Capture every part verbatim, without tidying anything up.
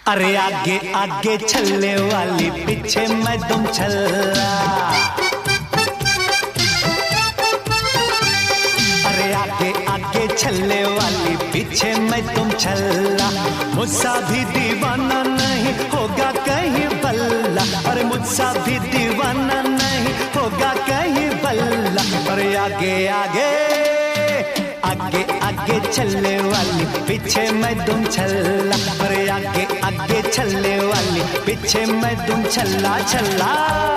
अरे आगे आगे छल्ले वाली पीछे मैं तुम छल्ला। अरे आगे आगे छल्ले वाली पीछे मैं तुम छल्ला। मुझसा भी दीवाना नहीं होगा कहीं बल्ला। अरे मुझसा भी दीवाना नहीं होगा कहीं बल्ला। अरे आगे आगे आगे आगे छल्ले वाली पीछे मैं तुम छल्ला। अरे आगे आगे छल्ले वाली पीछे मैं तुम छल्ला छल्ला।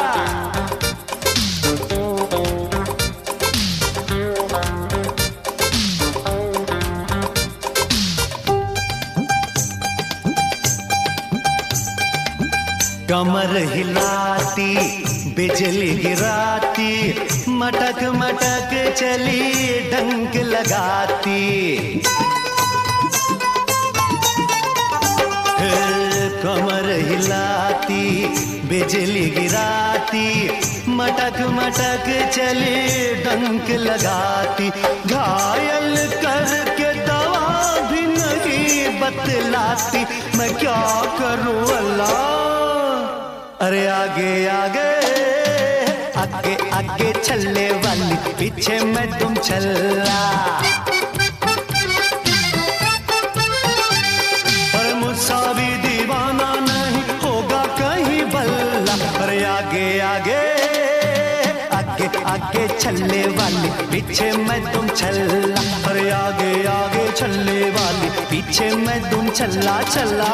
कमर हिलाती बिजली गिराती मटक मटक चली डंक लगाती। कमर हिलाती बिजली गिराती मटक मटक चली डंक लगाती। घायल करके दवा भी नहीं बतलाती मैं क्या करूं अल्लाह। अरे आगे आगे आगे आगे छल्ले वाली पीछे मैं तुम छल्ला। पर मुझसा भी दीवाना नहीं होगा कहीं बल्ला। अरे आगे आगे आगे आगे छल्ले वाली पीछे मैं तुम छल्ला। अरे आगे आगे छल्ले वाली पीछे मैं तुम छल्ला छल्ला।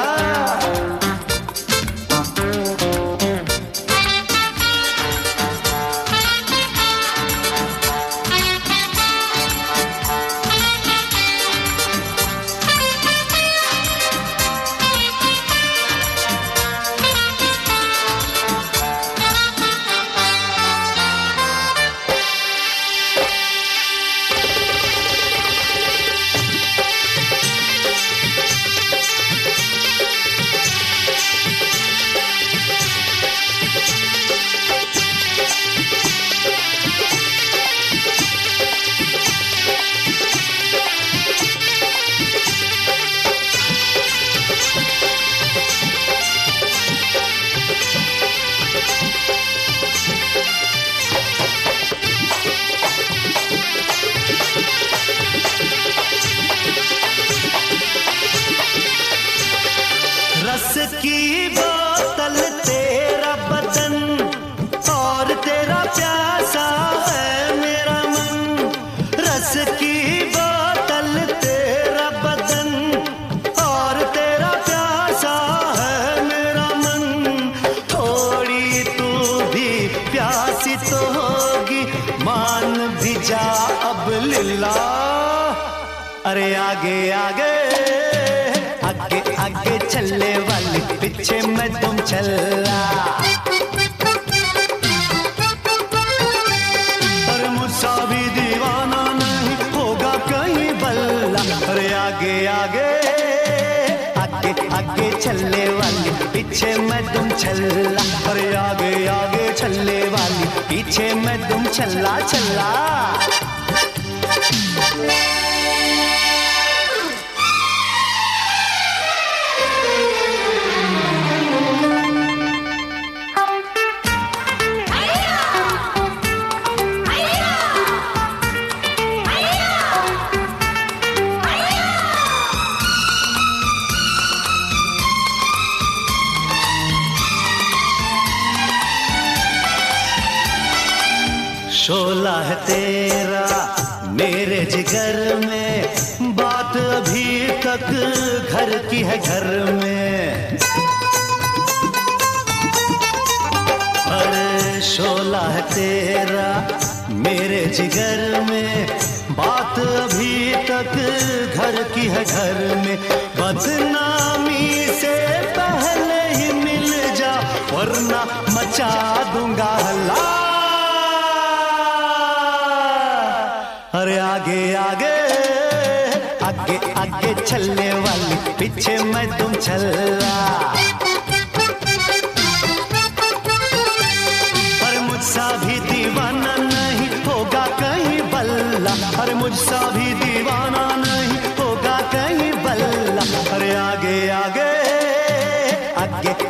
रस की बोतल तेरा बदन और तेरा प्यासा है मेरा मन। रस की बोतल तेरा बदन और तेरा प्यासा है मेरा मन। थोड़ी तू भी प्यासी तो होगी मान भी जा अब लिल्ला। अरे आगे आगे आगे आगे छल्ले वाली पीछे मैं तुम छल्ला। पर मुझसा भी दीवाना नहीं होगा कहीं बल्ला। अरे आगे आगे आगे आगे छल्ले वाली पीछे मैं तुम छल्ला। अरे आगे आगे छल्ले वाली पीछे मैं तुम छल्ला छल्ला। शोला है तेरा मेरे जिगर में बात अभी तक घर की है घर में। अरे शोला है तेरा मेरे जिगर में बात अभी तक घर की है घर में। बदनामी से पहले ही मिल जा वरना मचा दूंगा हल्ला। अरे आगे आगे आगे आगे छल्ले वाली पीछे मैं तुम छल्ला। पर मुझसा भी दीवाना नहीं होगा कहीं बल्ला। अरे मुझसा भी दीवाना नहीं होगा कहीं बल्ला। अरे आगे आगे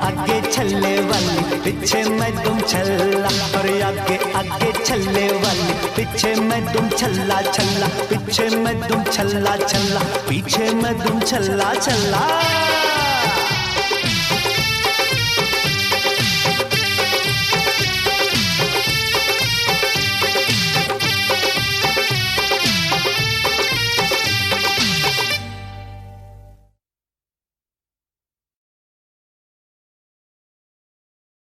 आगे छल्ले वाली, पीछे मैं तुम छल्ला। अरे आगे आगे छल्ले वाली, पीछे मैं तुम छल्ला छल्ला, पीछे मैं तुम छल्ला छल्ला, पीछे मैं तुम छल्ला छल्ला।